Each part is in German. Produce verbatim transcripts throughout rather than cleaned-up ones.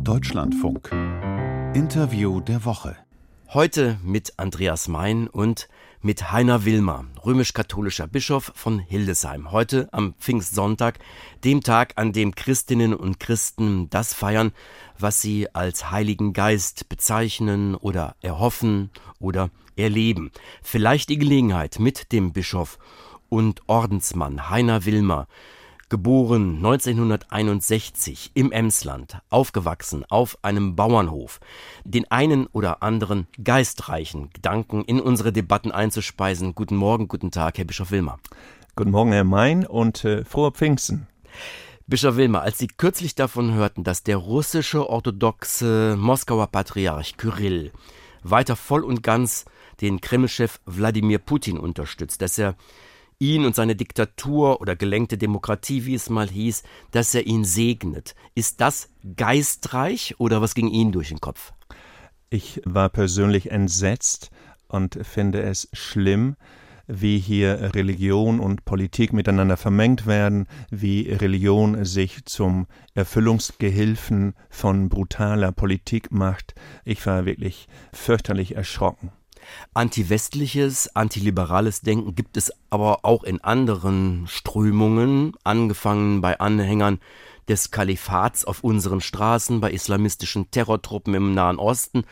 Deutschlandfunk. Interview der Woche. Heute mit Andreas Mein und mit Heiner Wilmer, römisch-katholischer Bischof von Hildesheim. Heute am Pfingstsonntag, dem Tag, an dem Christinnen und Christen das feiern, was sie als Heiligen Geist bezeichnen oder erhoffen oder erleben. Vielleicht die Gelegenheit, mit dem Bischof und Ordensmann Heiner Wilmer, geboren neunzehnhunderteinundsechzig im Emsland, aufgewachsen auf einem Bauernhof, den einen oder anderen geistreichen Gedanken in unsere Debatten einzuspeisen. Guten Morgen, guten Tag, Herr Bischof Wilmer. Guten Morgen, Herr Mein, und äh, frohe Pfingsten. Bischof Wilmer, als Sie kürzlich davon hörten, dass der russische orthodoxe Moskauer Patriarch Kyrill weiter voll und ganz den Kremlchef Wladimir Putin unterstützt, dass er ihn und seine Diktatur oder gelenkte Demokratie, wie es mal hieß, dass er ihn segnet. Ist das geistreich oder was ging Ihnen durch den Kopf? Ich war persönlich entsetzt und finde es schlimm, wie hier Religion und Politik miteinander vermengt werden, wie Religion sich zum Erfüllungsgehilfen von brutaler Politik macht. Ich war wirklich fürchterlich erschrocken. Antiwestliches, antiliberales Denken gibt es aber auch in anderen Strömungen, angefangen bei Anhängern des Kalifats auf unseren Straßen, bei islamistischen Terrortruppen im Nahen Osten,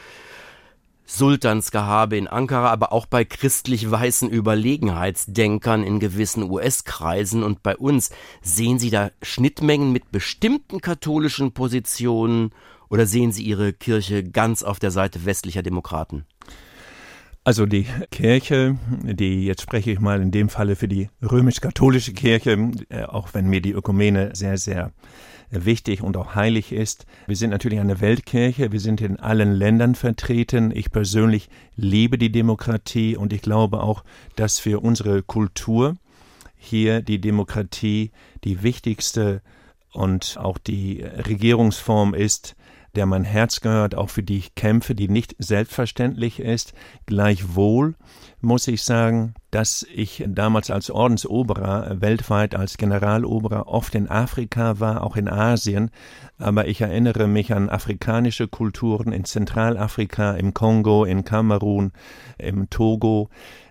Sultansgehabe in Ankara, aber auch bei christlich-weißen Überlegenheitsdenkern in gewissen U S-Kreisen und bei uns. Sehen Sie da Schnittmengen mit bestimmten katholischen Positionen oder sehen Sie Ihre Kirche ganz auf der Seite westlicher Demokraten? Also die Kirche, die, jetzt spreche ich mal in dem Falle für die römisch-katholische Kirche, äh, auch wenn mir die Ökumene sehr, sehr wichtig und auch heilig ist. Wir sind natürlich eine Weltkirche, wir sind in allen Ländern vertreten. Ich persönlich liebe die Demokratie und ich glaube auch, dass für unsere Kultur hier die Demokratie die wichtigste und auch die Regierungsform ist, der mein Herz gehört, auch für die ich kämpfe, die nicht selbstverständlich ist. Gleichwohl muss ich sagen, dass ich damals als Ordensoberer, weltweit als Generaloberer, oft in Afrika war, auch in Asien. Aber ich erinnere mich an afrikanische Kulturen in Zentralafrika, im Kongo, in Kamerun, im Togo,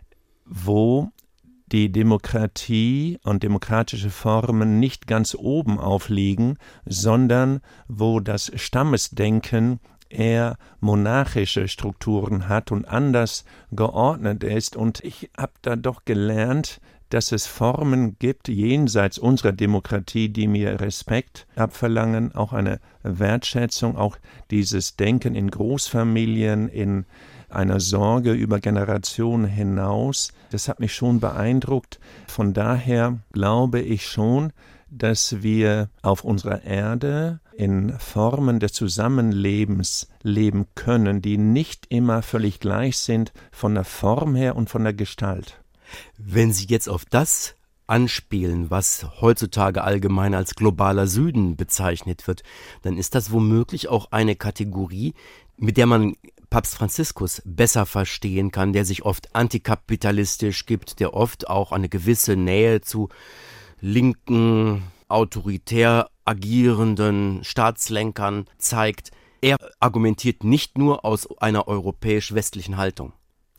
wo die Demokratie und demokratische Formen nicht ganz oben aufliegen, sondern wo das Stammesdenken eher monarchische Strukturen hat und anders geordnet ist. Und ich habe da doch gelernt, dass es Formen gibt, jenseits unserer Demokratie, die mir Respekt abverlangen, auch eine Wertschätzung, auch dieses Denken in Großfamilien, in einer Sorge über Generationen hinaus. Das hat mich schon beeindruckt. Von daher glaube ich schon, dass wir auf unserer Erde in Formen des Zusammenlebens leben können, die nicht immer völlig gleich sind von der Form her und von der Gestalt. Wenn Sie jetzt auf das anspielen, was heutzutage allgemein als globaler Süden bezeichnet wird, dann ist das womöglich auch eine Kategorie, mit der man Papst Franziskus besser verstehen kann, der sich oft antikapitalistisch gibt, der oft auch eine gewisse Nähe zu linken, autoritär agierenden Staatslenkern zeigt. Er argumentiert nicht nur aus einer europäisch-westlichen Haltung.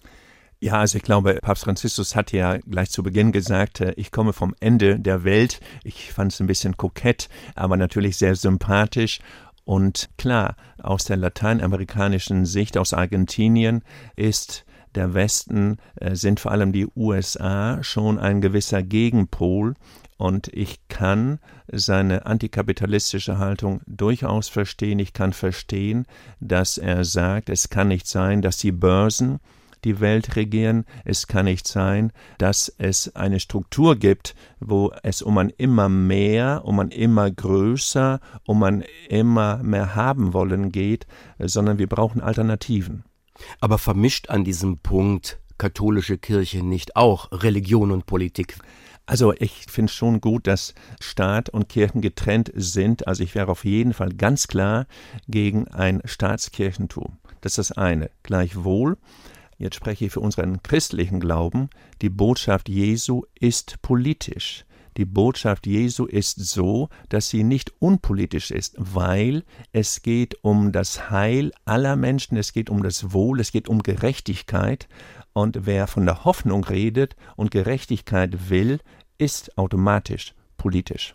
Ja, also ich glaube, Papst Franziskus hat ja gleich zu Beginn gesagt, ich komme vom Ende der Welt. Ich fand es ein bisschen kokett, aber natürlich sehr sympathisch. Und klar, aus der lateinamerikanischen Sicht, aus Argentinien, ist der Westen, äh, sind vor allem die U S A schon ein gewisser Gegenpol. Und ich kann seine antikapitalistische Haltung durchaus verstehen. Ich kann verstehen, dass er sagt, es kann nicht sein, dass die Börsen die Welt regieren. Es kann nicht sein, dass es eine Struktur gibt, wo es um ein immer mehr, um ein immer größer, um ein immer mehr haben wollen geht, sondern wir brauchen Alternativen. Aber vermischt an diesem Punkt katholische Kirche nicht auch Religion und Politik? Also ich finde es schon gut, dass Staat und Kirchen getrennt sind. Also ich wäre auf jeden Fall ganz klar gegen ein Staatskirchentum. Das ist das eine. Gleichwohl, jetzt spreche ich für unseren christlichen Glauben, die Botschaft Jesu ist politisch. die Botschaft Jesu ist so, dass sie nicht unpolitisch ist, weil es geht um das Heil aller Menschen, es geht um das Wohl, es geht um Gerechtigkeit. Und wer von der Hoffnung redet und Gerechtigkeit will, ist automatisch politisch.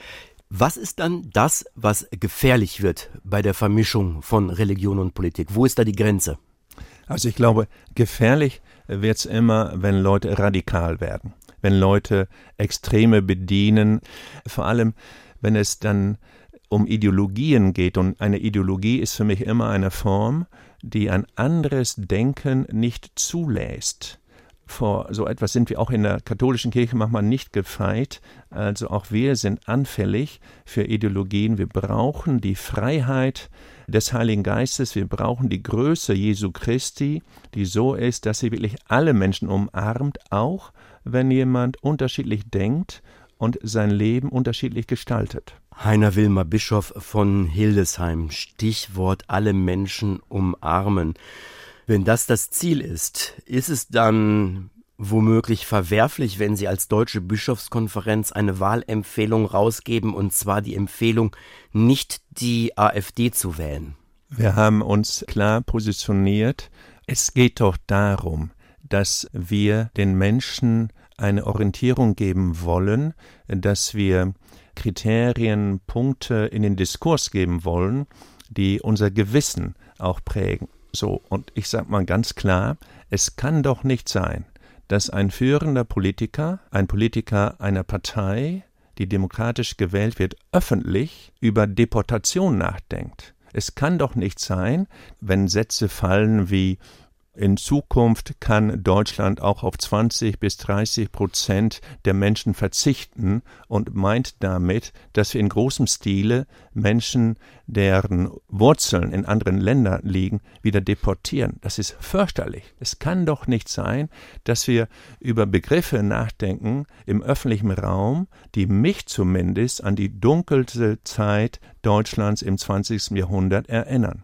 Was ist dann das, was gefährlich wird bei der Vermischung von Religion und Politik? Wo ist da die Grenze? Also ich glaube, gefährlich wird es immer, wenn Leute radikal werden, wenn Leute Extreme bedienen, vor allem wenn es dann um Ideologien geht. Und eine Ideologie ist für mich immer eine Form, die ein anderes Denken nicht zulässt. Vor so etwas sind wir auch in der katholischen Kirche manchmal nicht gefeit. Also auch wir sind anfällig für Ideologien. Wir brauchen die Freiheit des Heiligen Geistes. Wir brauchen die Größe Jesu Christi, die so ist, dass sie wirklich alle Menschen umarmt, auch wenn jemand unterschiedlich denkt und sein Leben unterschiedlich gestaltet. Heiner Wilmer, Bischof von Hildesheim, Stichwort alle Menschen umarmen. Wenn das das Ziel ist, ist es dann womöglich verwerflich, wenn Sie als Deutsche Bischofskonferenz eine Wahlempfehlung rausgeben, und zwar die Empfehlung, nicht die AfD zu wählen? Wir haben uns klar positioniert. Es geht doch darum, dass wir den Menschen eine Orientierung geben wollen, dass wir Kriterien, Punkte in den Diskurs geben wollen, die unser Gewissen auch prägen. So, und ich sage mal ganz klar, es kann doch nicht sein, dass ein führender Politiker, ein Politiker einer Partei, die demokratisch gewählt wird, öffentlich über Deportation nachdenkt. Es kann doch nicht sein, wenn Sätze fallen wie: In Zukunft kann Deutschland auch auf zwanzig bis dreißig Prozent der Menschen verzichten, und meint damit, dass wir in großem Stile Menschen, deren Wurzeln in anderen Ländern liegen, wieder deportieren. Das ist fürchterlich. Es kann doch nicht sein, dass wir über Begriffe nachdenken im öffentlichen Raum, die mich zumindest an die dunkelste Zeit Deutschlands im zwanzigsten Jahrhundert erinnern.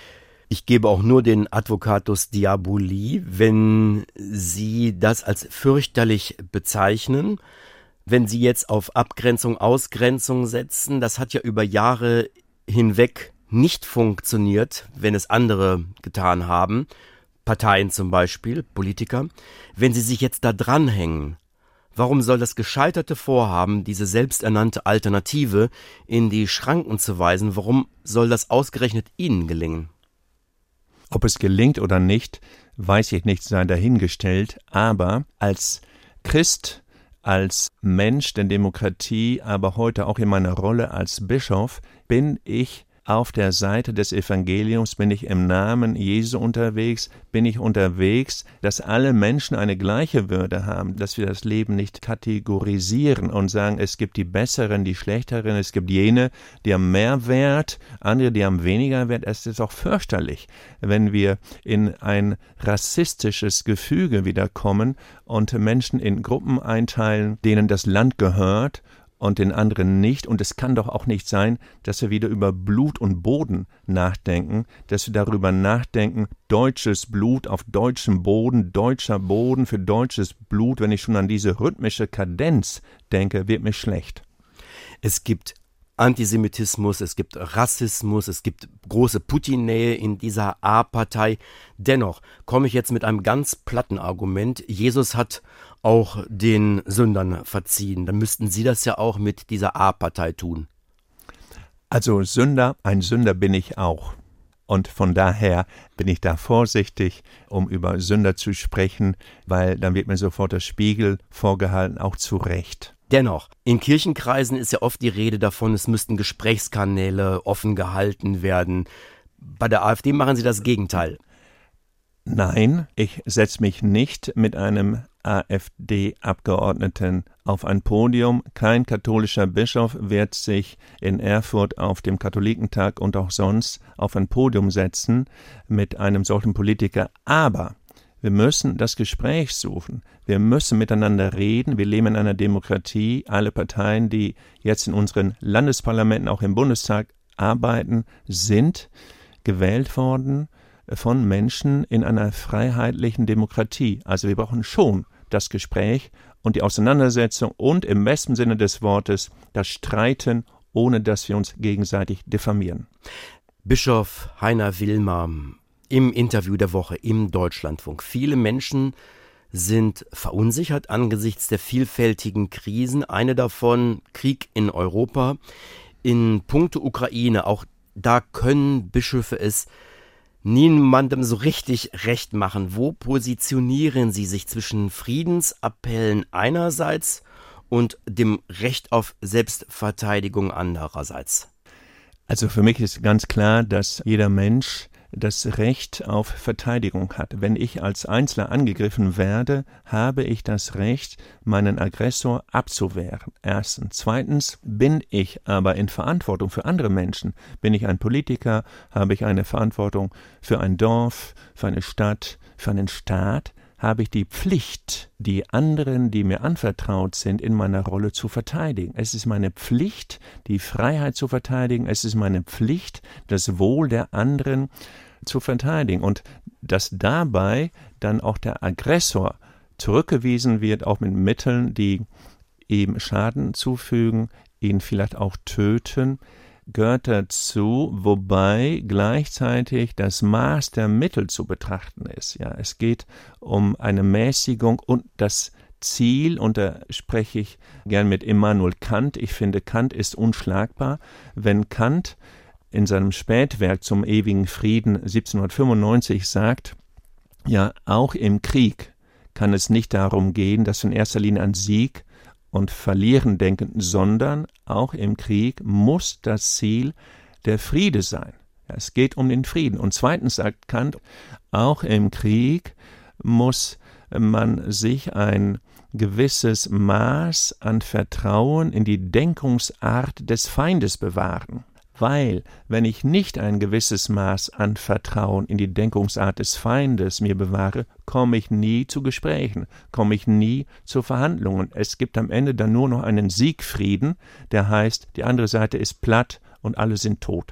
Ich gebe auch nur den Advocatus Diaboli, wenn Sie das als fürchterlich bezeichnen. Wenn Sie jetzt auf Abgrenzung, Ausgrenzung setzen, das hat ja über Jahre hinweg nicht funktioniert, wenn es andere getan haben, Parteien zum Beispiel, Politiker. Wenn Sie sich jetzt da dranhängen, warum soll das gescheiterte Vorhaben, diese selbsternannte Alternative, in die Schranken zu weisen, warum soll das ausgerechnet Ihnen gelingen? Ob es gelingt oder nicht, weiß ich nicht, sei dahingestellt. Aber als Christ, als Mensch der Demokratie, aber heute auch in meiner Rolle als Bischof, bin ich auf der Seite des Evangeliums, bin ich im Namen Jesu unterwegs, bin ich unterwegs, dass alle Menschen eine gleiche Würde haben, dass wir das Leben nicht kategorisieren und sagen, es gibt die Besseren, die Schlechteren, es gibt jene, die haben mehr Wert, andere, die haben weniger Wert. Es ist auch fürchterlich, wenn wir in ein rassistisches Gefüge wiederkommen und Menschen in Gruppen einteilen, denen das Land gehört und den anderen nicht. Und es kann doch auch nicht sein, dass wir wieder über Blut und Boden nachdenken, dass wir darüber nachdenken, deutsches Blut auf deutschem Boden, deutscher Boden für deutsches Blut. Wenn ich schon an diese rhythmische Kadenz denke, wird mir schlecht. Es gibt Antisemitismus, es gibt Rassismus, es gibt große Putin-Nähe in dieser A-Partei. Dennoch komme ich jetzt mit einem ganz platten Argument. Jesus hat auch den Sündern verziehen. Dann müssten Sie das ja auch mit dieser A-Partei tun. Also Sünder, ein Sünder bin ich auch. Und von daher bin ich da vorsichtig, um über Sünder zu sprechen, weil dann wird mir sofort der Spiegel vorgehalten, auch zu Recht. Dennoch, in Kirchenkreisen ist ja oft die Rede davon, es müssten Gesprächskanäle offen gehalten werden. Bei der AfD machen Sie das Gegenteil. Nein, ich setze mich nicht mit einem AfD-Abgeordneten auf ein Podium. Kein katholischer Bischof wird sich in Erfurt auf dem Katholikentag und auch sonst auf ein Podium setzen mit einem solchen Politiker. Aber wir müssen das Gespräch suchen. Wir müssen miteinander reden. Wir leben in einer Demokratie. Alle Parteien, die jetzt in unseren Landesparlamenten, auch im Bundestag arbeiten, sind gewählt worden von Menschen in einer freiheitlichen Demokratie. Also wir brauchen schon das Gespräch und die Auseinandersetzung und im besten Sinne des Wortes das Streiten, ohne dass wir uns gegenseitig diffamieren. Bischof Heiner Wilmer im Interview der Woche im Deutschlandfunk. Viele Menschen sind verunsichert angesichts der vielfältigen Krisen. Eine davon, Krieg in Europa. In puncto Ukraine, auch da können Bischöfe es niemandem so richtig recht machen. Wo positionieren Sie sich zwischen Friedensappellen einerseits und dem Recht auf Selbstverteidigung andererseits? Also für mich ist ganz klar, dass jeder Mensch das Recht auf Verteidigung hat. Wenn ich als Einzelner angegriffen werde, habe ich das Recht, meinen Aggressor abzuwehren. Erstens. Zweitens bin ich aber in Verantwortung für andere Menschen. Bin ich ein Politiker, habe ich eine Verantwortung für ein Dorf, für eine Stadt, für einen Staat, habe ich die Pflicht, die anderen, die mir anvertraut sind, in meiner Rolle zu verteidigen. Es ist meine Pflicht, die Freiheit zu verteidigen. Es ist meine Pflicht, das Wohl der anderen zu verteidigen. Und dass dabei dann auch der Aggressor zurückgewiesen wird, auch mit Mitteln, die ihm Schaden zufügen, ihn vielleicht auch töten, gehört dazu, wobei gleichzeitig das Maß der Mittel zu betrachten ist. Ja, es geht um eine Mäßigung und das Ziel, und da spreche ich gern mit Immanuel Kant. Ich finde, Kant ist unschlagbar. Wenn Kant in seinem Spätwerk zum ewigen Frieden siebzehnhundertfünfundneunzig sagt, ja, auch im Krieg kann es nicht darum gehen, dass wir in erster Linie an Sieg und Verlieren denken, sondern auch im Krieg muss das Ziel der Friede sein. Ja, es geht um den Frieden. Und zweitens sagt Kant, auch im Krieg muss man sich ein gewisses Maß an Vertrauen in die Denkungsart des Feindes bewahren. Weil, wenn ich nicht ein gewisses Maß an Vertrauen in die Denkungsart des Feindes mir bewahre, komme ich nie zu Gesprächen, komme ich nie zu Verhandlungen. Es gibt am Ende dann nur noch einen Siegfrieden, der heißt, die andere Seite ist platt und alle sind tot.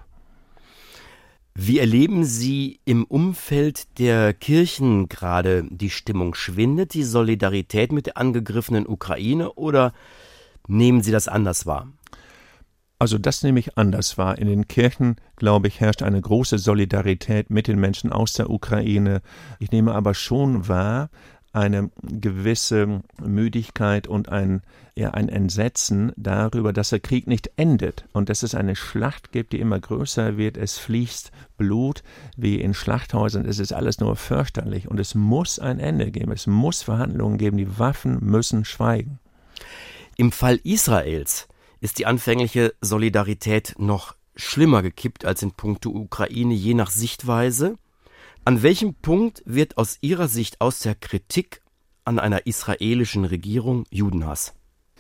Wie erleben Sie im Umfeld der Kirchen gerade die Stimmung? Schwindet die Solidarität mit der angegriffenen Ukraine oder nehmen Sie das anders wahr? Also das nehme ich anders wahr. In den Kirchen, glaube ich, herrscht eine große Solidarität mit den Menschen aus der Ukraine. Ich nehme aber schon wahr, eine gewisse Müdigkeit und ein, ja, ein Entsetzen darüber, dass der Krieg nicht endet und dass es eine Schlacht gibt, die immer größer wird. Es fließt Blut wie in Schlachthäusern. Es ist alles nur fürchterlich und es muss ein Ende geben. Es muss Verhandlungen geben. Die Waffen müssen schweigen. Im Fall Israels ist die anfängliche Solidarität noch schlimmer gekippt als in puncto Ukraine, je nach Sichtweise. An welchem Punkt wird aus Ihrer Sicht aus der Kritik an einer israelischen Regierung Judenhass?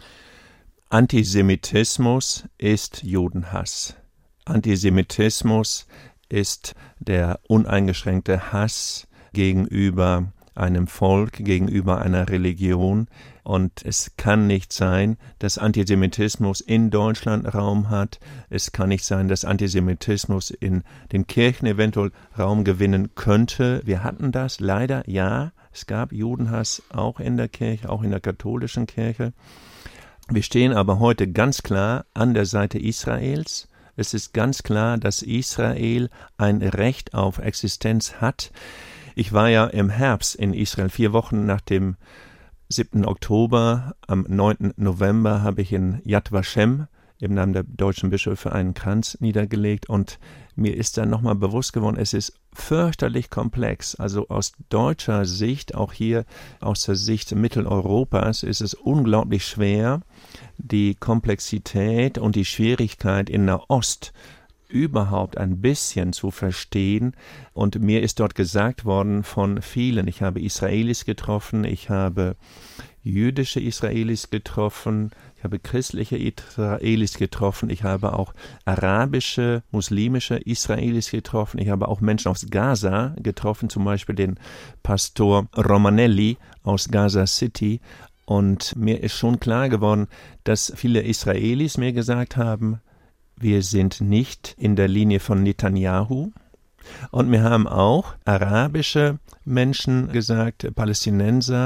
Antisemitismus ist Judenhass. Antisemitismus ist der uneingeschränkte Hass gegenüber einem Volk, gegenüber einer Religion. Und es kann nicht sein, dass Antisemitismus in Deutschland Raum hat. Es kann nicht sein, dass Antisemitismus in den Kirchen eventuell Raum gewinnen könnte. Wir hatten das leider, ja. Es gab Judenhass auch in der Kirche, auch in der katholischen Kirche. Wir stehen aber heute ganz klar an der Seite Israels. Es ist ganz klar, dass Israel ein Recht auf Existenz hat. Ich war ja im Herbst in Israel, vier Wochen nach dem siebten Oktober. Am neunten November habe ich in Yad Vashem im Namen der deutschen Bischöfe einen Kranz niedergelegt und mir ist dann nochmal bewusst geworden, es ist fürchterlich komplex. Also aus deutscher Sicht, auch hier aus der Sicht Mitteleuropas, ist es unglaublich schwer, die Komplexität und die Schwierigkeit in Nahost überhaupt ein bisschen zu verstehen. Und mir ist dort gesagt worden von vielen, ich habe Israelis getroffen, ich habe jüdische Israelis getroffen, ich habe christliche Israelis getroffen, ich habe auch arabische, muslimische Israelis getroffen, ich habe auch Menschen aus Gaza getroffen, zum Beispiel den Pastor Romanelli aus Gaza City. Und mir ist schon klar geworden, dass viele Israelis mir gesagt haben, wir sind nicht in der Linie von Netanyahu. Und mir haben auch arabische Menschen gesagt, Palästinenser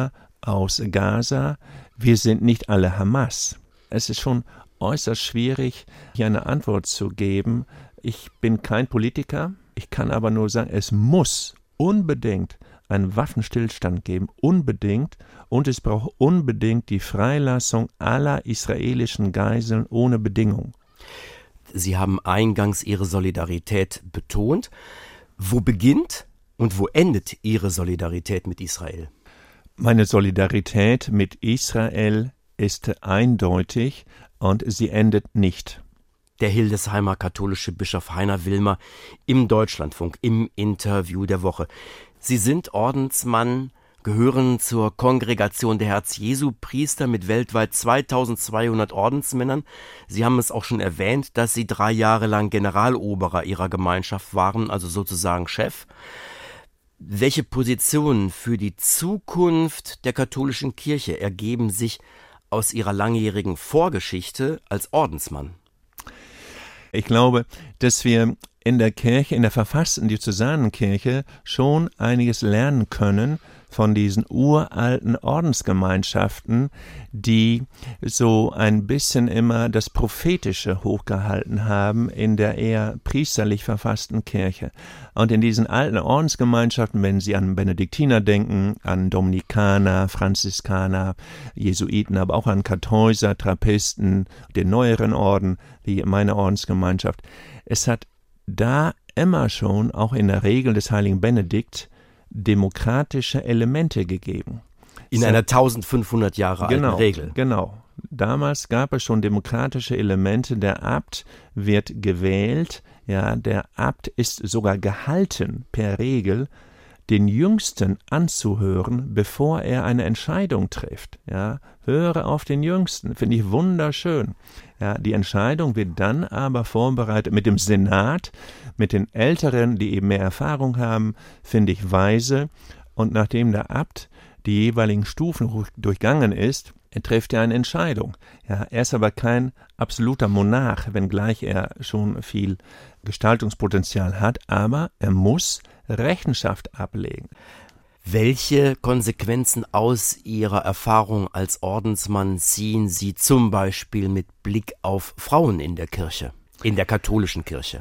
aus Gaza, wir sind nicht alle Hamas. Es ist schon äußerst schwierig, hier eine Antwort zu geben. Ich bin kein Politiker, ich kann aber nur sagen, es muss unbedingt einen Waffenstillstand geben, unbedingt, und es braucht unbedingt die Freilassung aller israelischen Geiseln ohne Bedingung. Sie haben eingangs Ihre Solidarität betont. Wo beginnt und wo endet Ihre Solidarität mit Israel? Meine Solidarität mit Israel ist eindeutig und sie endet nicht. Der Hildesheimer katholische Bischof Heiner Wilmer im Deutschlandfunk im Interview der Woche. Sie sind Ordensmann, gehören zur Kongregation der Herz-Jesu-Priester mit weltweit zweitausendzweihundert Ordensmännern. Sie haben es auch schon erwähnt, dass Sie drei Jahre lang Generaloberer Ihrer Gemeinschaft waren, also sozusagen Chef. Welche Positionen für die Zukunft der katholischen Kirche ergeben sich aus Ihrer langjährigen Vorgeschichte als Ordensmann? Ich glaube, dass wir in der Kirche, in der verfassten Diözesanenkirche schon einiges lernen können von diesen uralten Ordensgemeinschaften, die so ein bisschen immer das Prophetische hochgehalten haben in der eher priesterlich verfassten Kirche. Und in diesen alten Ordensgemeinschaften, wenn Sie an Benediktiner denken, an Dominikaner, Franziskaner, Jesuiten, aber auch an Kartäuser, Trappisten, den neueren Orden, wie meine Ordensgemeinschaft, es hat da immer schon, auch in der Regel des heiligen Benedikt, demokratische Elemente gegeben. In einer eintausendfünfhundert Jahre alten genau, Regel. Genau. Damals gab es schon demokratische Elemente. Der Abt wird gewählt. Ja, der Abt ist sogar gehalten per Regel, den Jüngsten anzuhören, bevor er eine Entscheidung trifft. Ja, höre auf den Jüngsten, finde ich wunderschön. Ja, die Entscheidung wird dann aber vorbereitet mit dem Senat, mit den Älteren, die eben mehr Erfahrung haben, finde ich weise. Und nachdem der Abt die jeweiligen Stufen durchgangen ist, trifft er eine Entscheidung. Ja, er ist aber kein absoluter Monarch, wenngleich er schon viel Gestaltungspotenzial hat, aber er muss Rechenschaft ablegen. Welche Konsequenzen aus Ihrer Erfahrung als Ordensmann ziehen Sie zum Beispiel mit Blick auf Frauen in der Kirche, in der katholischen Kirche?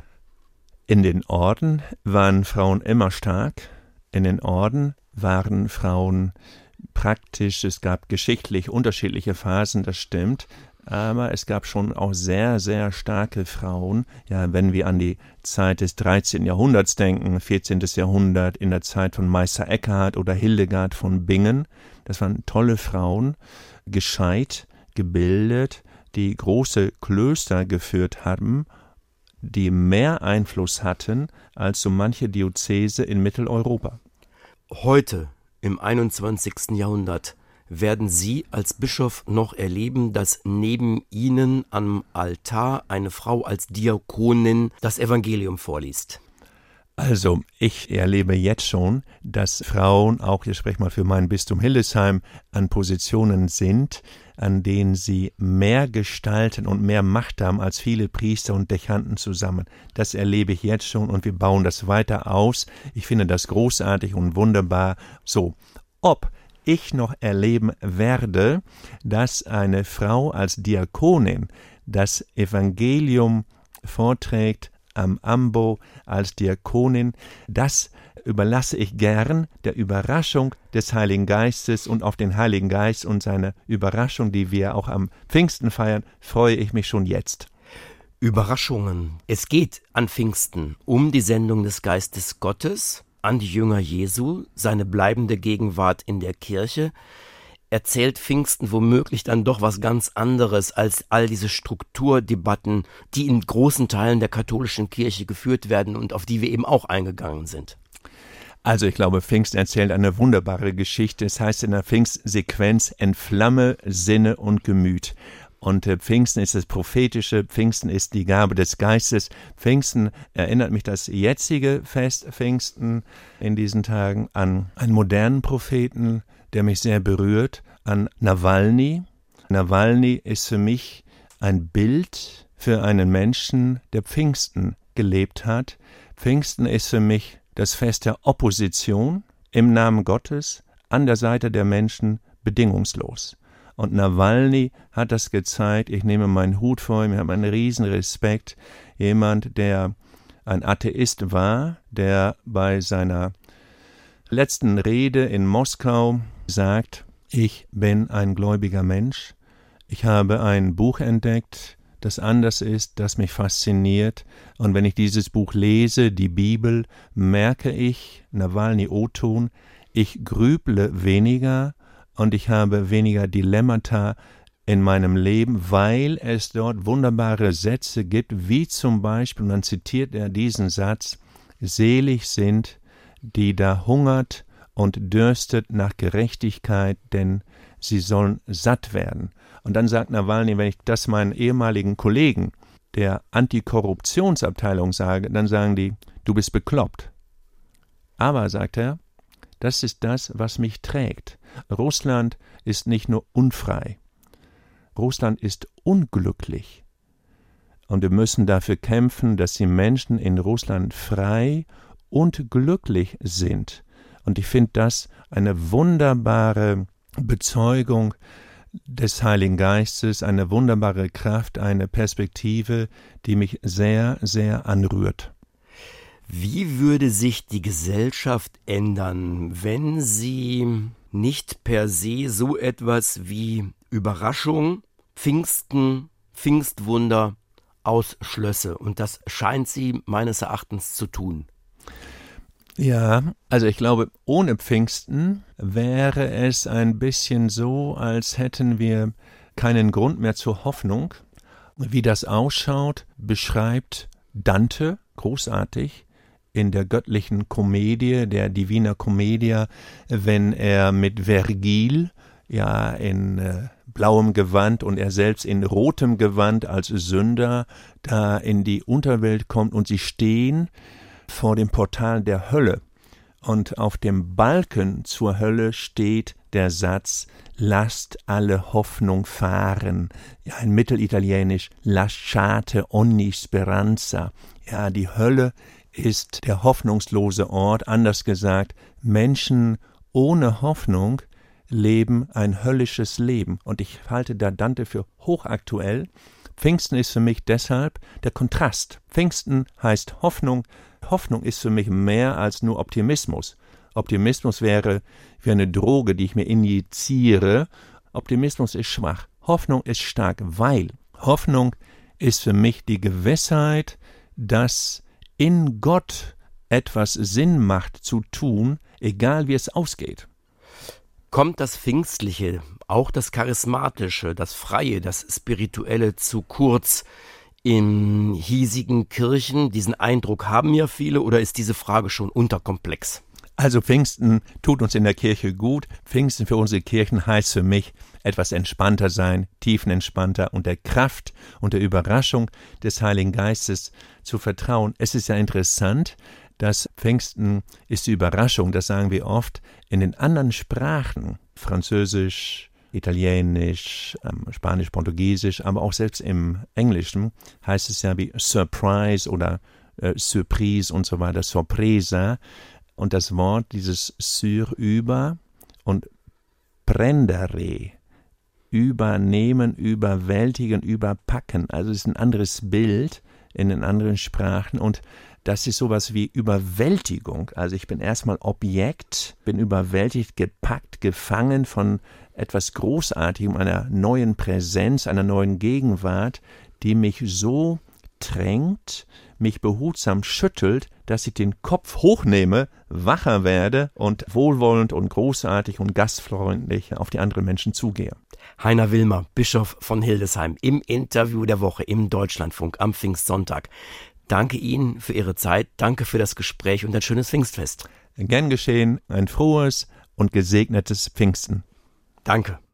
In den Orden waren Frauen immer stark. In den Orden waren Frauen praktisch, es gab geschichtlich unterschiedliche Phasen, das stimmt, aber es gab schon auch sehr, sehr starke Frauen. Ja, wenn wir an die Zeit des dreizehnten Jahrhunderts denken, vierzehnten Jahrhundert, in der Zeit von Meister Eckhard oder Hildegard von Bingen, das waren tolle Frauen, gescheit, gebildet, die große Klöster geführt haben, die mehr Einfluss hatten als so manche Diözese in Mitteleuropa. Heute, im einundzwanzigsten Jahrhundert, werden Sie als Bischof noch erleben, dass neben Ihnen am Altar eine Frau als Diakonin das Evangelium vorliest? Also, ich erlebe jetzt schon, dass Frauen, auch ich spreche mal für mein Bistum Hildesheim, an Positionen sind, an denen sie mehr gestalten und mehr Macht haben als viele Priester und Dechanten zusammen. Das erlebe ich jetzt schon und wir bauen das weiter aus. Ich finde das großartig und wunderbar. So, ob ich noch erleben werde, dass eine Frau als Diakonin das Evangelium vorträgt am Ambo als Diakonin, das überlasse ich gern der Überraschung des Heiligen Geistes, und auf den Heiligen Geist und seine Überraschung, die wir auch am Pfingsten feiern, freue ich mich schon jetzt. Überraschungen. Es geht an Pfingsten um die Sendung des Geistes Gottes an die Jünger Jesu, seine bleibende Gegenwart in der Kirche. Erzählt Pfingsten womöglich dann doch was ganz anderes als all diese Strukturdebatten, die in großen Teilen der katholischen Kirche geführt werden und auf die wir eben auch eingegangen sind? Also ich glaube, Pfingsten erzählt eine wunderbare Geschichte. Es heißt in der Pfingstsequenz, entflamme Sinne und Gemüt. Und äh, Pfingsten ist das Prophetische, Pfingsten ist die Gabe des Geistes. Pfingsten erinnert mich das jetzige Fest Pfingsten in diesen Tagen an einen modernen Propheten, der mich sehr berührt, an Nawalny. Nawalny ist für mich ein Bild für einen Menschen, der Pfingsten gelebt hat. Pfingsten ist für mich das Fest der Opposition im Namen Gottes, an der Seite der Menschen, bedingungslos. Und Nawalny hat das gezeigt. Ich nehme meinen Hut vor ihm, ich habe einen riesen Respekt. Jemand, der ein Atheist war, der bei seiner letzten Rede in Moskau sagt, ich bin ein gläubiger Mensch. Ich habe ein Buch entdeckt, das anders ist, das mich fasziniert. Und wenn ich dieses Buch lese, die Bibel, merke ich, Nawalny O-Ton, ich grüble weniger und ich habe weniger Dilemmata in meinem Leben, weil es dort wunderbare Sätze gibt, wie zum Beispiel, und dann zitiert er diesen Satz, selig sind, die da hungert und dürstet nach Gerechtigkeit, denn sie sollen satt werden. Und dann sagt Nawalny, wenn ich das meinen ehemaligen Kollegen der Antikorruptionsabteilung sage, dann sagen die, du bist bekloppt. Aber, sagt er, das ist das, was mich trägt. Russland ist nicht nur unfrei. Russland ist unglücklich. Und wir müssen dafür kämpfen, dass die Menschen in Russland frei und glücklich sind. Und ich finde das eine wunderbare Bezeugung des Heiligen Geistes, eine wunderbare Kraft, eine Perspektive, die mich sehr, sehr anrührt. Wie würde sich die Gesellschaft ändern, wenn sie nicht per se so etwas wie Überraschung, Pfingsten, Pfingstwunder ausschlösse? Und das scheint sie meines Erachtens zu tun. Ja, also ich glaube, ohne Pfingsten wäre es ein bisschen so, als hätten wir keinen Grund mehr zur Hoffnung. Wie das ausschaut, beschreibt Dante großartig in der göttlichen Komödie, der Divina Commedia, wenn er mit Vergil, ja in äh, blauem Gewand und er selbst in rotem Gewand als Sünder da in die Unterwelt kommt und sie stehen vor dem Portal der Hölle. Und auf dem Balken zur Hölle steht der Satz, lasst alle Hoffnung fahren. Ja, in Mittelitalienisch, lasciate ogni speranza. Ja, die Hölle ist der hoffnungslose Ort. Anders gesagt, Menschen ohne Hoffnung leben ein höllisches Leben. Und ich halte da Dante für hochaktuell. Pfingsten ist für mich deshalb der Kontrast. Pfingsten heißt Hoffnung. Hoffnung ist für mich mehr als nur Optimismus. Optimismus wäre wie eine Droge, die ich mir injiziere. Optimismus ist schwach. Hoffnung ist stark, weil Hoffnung ist für mich die Gewissheit, dass in Gott etwas Sinn macht zu tun, egal wie es ausgeht. Kommt das Pfingstliche, auch das Charismatische, das Freie, das Spirituelle zu kurz in hiesigen Kirchen? Diesen Eindruck haben ja viele, oder ist diese Frage schon unterkomplex? Also Pfingsten tut uns in der Kirche gut. Pfingsten für unsere Kirchen heißt für mich etwas entspannter sein, tiefenentspannter und der Kraft und der Überraschung des Heiligen Geistes zu vertrauen. Es ist ja interessant, dass Pfingsten ist die Überraschung, das sagen wir oft, in den anderen Sprachen, Französisch, Italienisch, Spanisch, Portugiesisch, aber auch selbst im Englischen heißt es ja wie Surprise oder äh, Surprise und so weiter, Sorpresa. Und das Wort, dieses sur über und prendere, übernehmen, überwältigen, überpacken. Also es ist ein anderes Bild in den anderen Sprachen und das ist sowas wie Überwältigung. Also ich bin erstmal Objekt, bin überwältigt, gepackt, gefangen von etwas Großartigem, einer neuen Präsenz, einer neuen Gegenwart, die mich so drängt, mich behutsam schüttelt, dass ich den Kopf hochnehme, wacher werde und wohlwollend und großartig und gastfreundlich auf die anderen Menschen zugehe. Heiner Wilmer, Bischof von Hildesheim, im Interview der Woche im Deutschlandfunk am Pfingstsonntag. Danke Ihnen für Ihre Zeit, danke für das Gespräch und ein schönes Pfingstfest. Gern geschehen, ein frohes und gesegnetes Pfingsten. Danke.